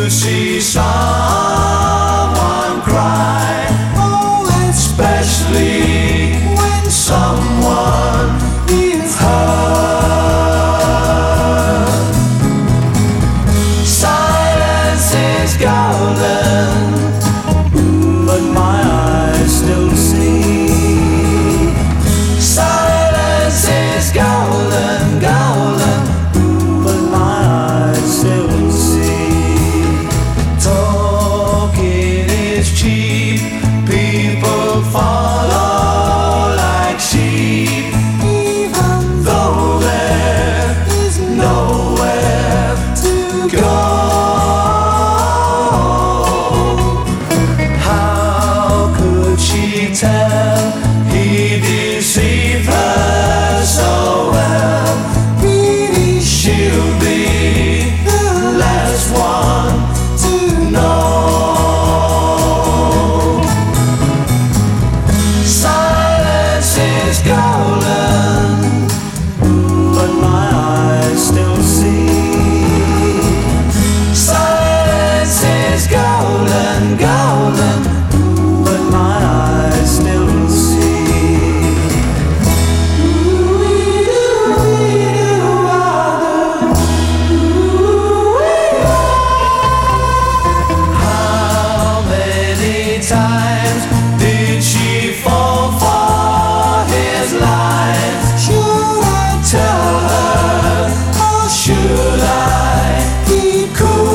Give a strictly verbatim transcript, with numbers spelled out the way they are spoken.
see someone cry, oh, especially when someone is hurt. Silence is golden, but my eyes still see. Silence is golden, golden, but my eyes still see. Talking is cheap, people follow like sheep, even though there is nowhere to go. How could she tell he deceived her so well? Really, she'll be the last one to know. Silence is golden, but my eyes still see. Silence is golden, golden, but my eyes still see. How many times did she fall for his lies? Should I tell her, or should I keep cool?